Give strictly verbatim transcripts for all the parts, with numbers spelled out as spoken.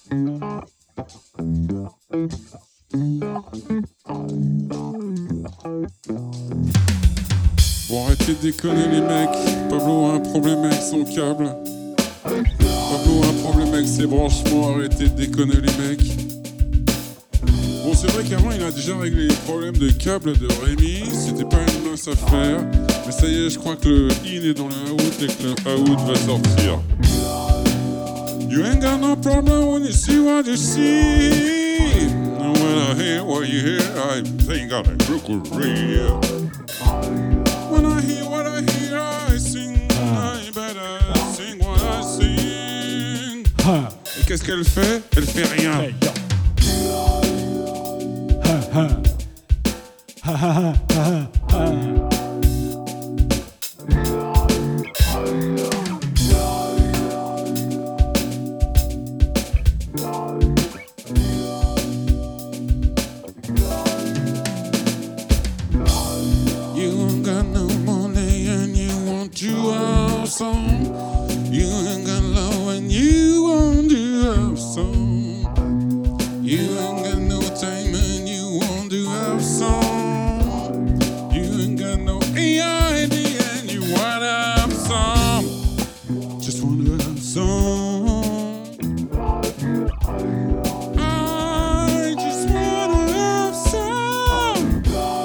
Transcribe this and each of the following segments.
Bon, arrêtez de déconner les mecs. Pablo a un problème avec son câble. Pablo a un problème avec ses branchements. Arrêtez de déconner les mecs. Bon, c'est vrai qu'avant il a déjà réglé les problèmes de câble de Rémi. C'était pas une mince affaire. Mais ça y est, je crois que le in est dans le out et que le out va sortir. You ain't got no problem when you see what you see. And when I hear what you hear, I think I'm a crooked real. When I hear what I hear, I sing. I better sing what I sing. Et qu'est-ce qu'elle fait? Elle fait rien. Hey, yo. Ha ha. Ha ha ha ha ha. You ain't got no money and you want to have some. You ain't got love and you want to have some. You ain't got no time and you want to have some. You ain't got no A I D and you want to have some. Just want to have some. I just want to have some.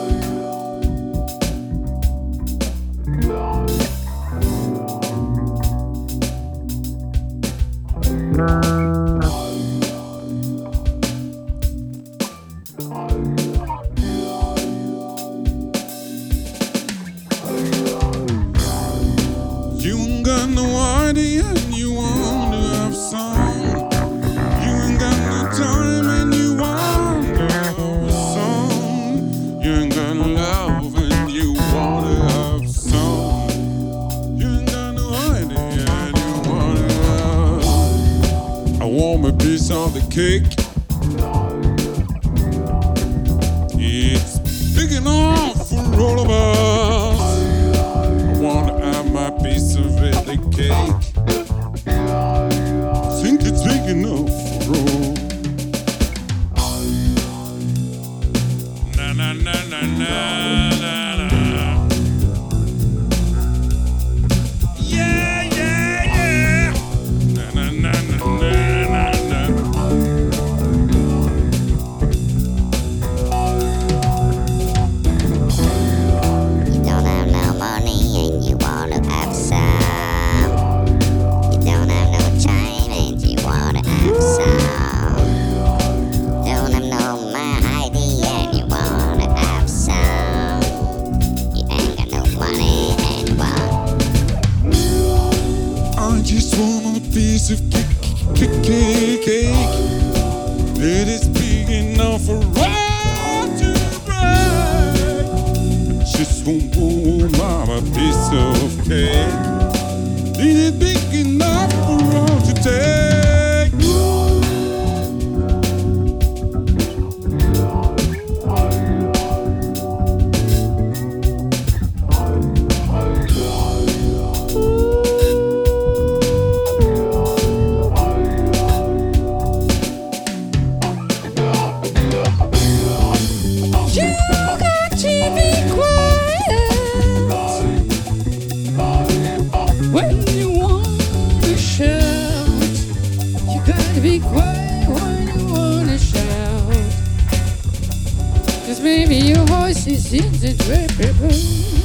You ain't got no idea and you want to have some. You ain't got no time and you want to have some. You ain't got no love and you want to have some. You ain't got no idea and you want to have. I want a piece of the cake. It's big enough for all of us. I want to have my piece of it, the cake. Think it's big enough for all. Na na na na na na na. Yeah yeah yeah. Na na na na na na na. You don't have no money and you wanna have some. You don't have no time and you wanna have some. Don't have no my I D and you wanna have some. You ain't got no money and you want. I just want a piece of cake, cake, cake, cake. It is big enough for all to break. I just want a piece of cake. It is big enough for all to take. You got to be quiet when you wanna shout. You gotta be quiet when you wanna shout. 'Cause maybe your voice is indescribable.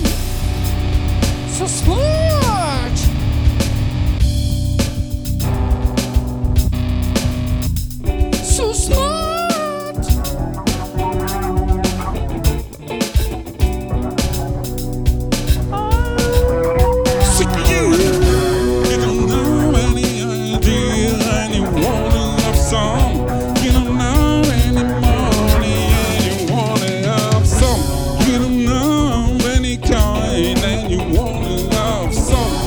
So smart. So smart. Sick of you. You don't know any idea and you wanna have some. You don't know any money and you wanna have some. You don't know any kind and you wanna have some.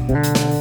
Bye.